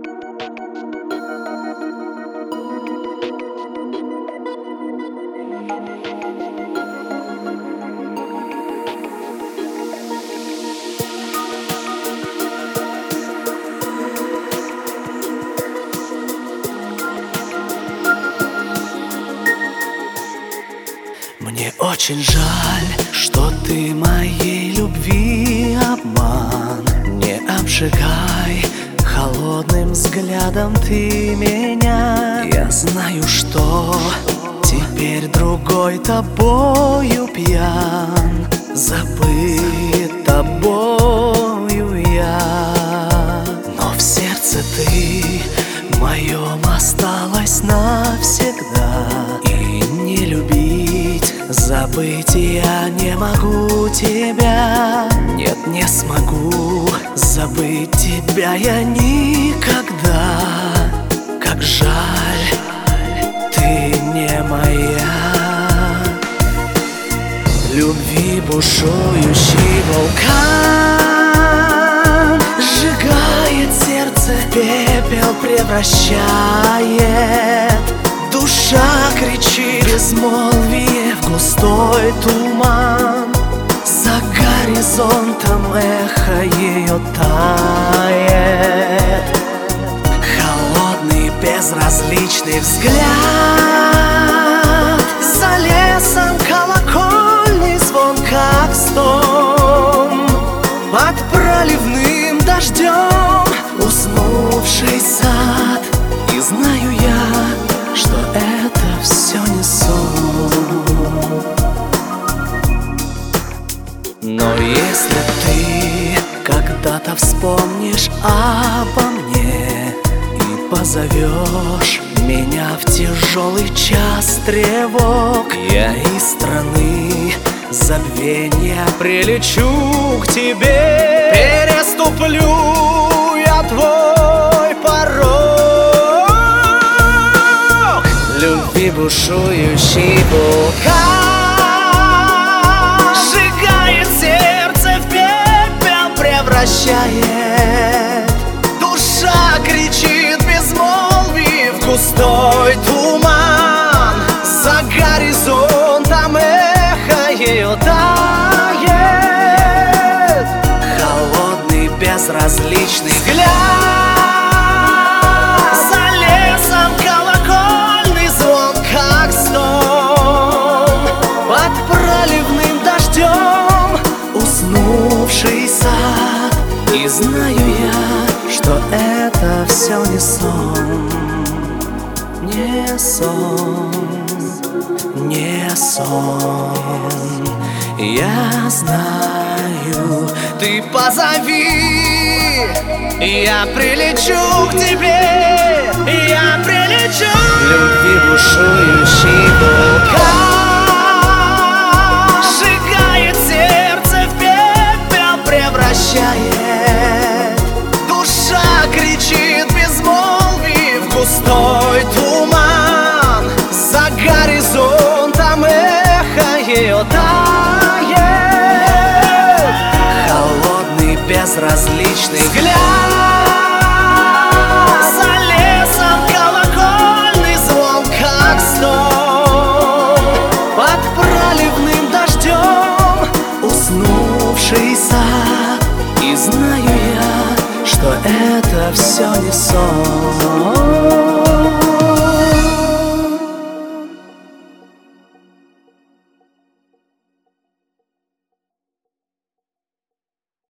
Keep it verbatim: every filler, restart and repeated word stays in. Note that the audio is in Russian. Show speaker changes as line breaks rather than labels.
Мне очень жаль, что ты моей любви обман. Не обжигай холодным взглядом ты меня. Я знаю, что теперь другой тобою пьян, забыт тобою я. Но в сердце ты моем осталась навсегда. И не любить, забыть я не могу тебя. Нет, не смогу забыть тебя я никогда. Как жаль, ты не моя. Любви бушующий вулкан сжигает сердце, пепел превращает. Душа кричит, безмолвие в густой туман. За горизонтом эхо ее тает. Холодный безразличный взгляд. За лесом колокольный звон, как стон. Под проливным дождем уснувший сад. И знаю я, что это все не сон. Но если ты когда-то вспомнишь обо мне и позовешь меня в тяжелый час тревог, я из страны забвенья прилечу к тебе. Переступлю я твой порог. Любви бушующий вулкан сжигает сердце, в пепел превращает. Душа кричит, безмолвие в густой туман. За горизонтом эхо ее тает. Холодный безразличный взгляд. За лесом колокольный звон, как стон. Под проливным дождем уснувший сад. И знаю я, что это все не сон. Не сон, не сон. Я знаю, ты позови, я прилечу к тебе, я прилечу. Любви бушующий вулкан сжигает сердце, в пепел превращает. Душа кричит, безмолвие в густой туман. За горизонтом эхо ее тает. Холодный безразличный взгляд. За лесом колокольный звон, как стон. Под проливным дождем уснувший сад. И знаю я, что это все не сон.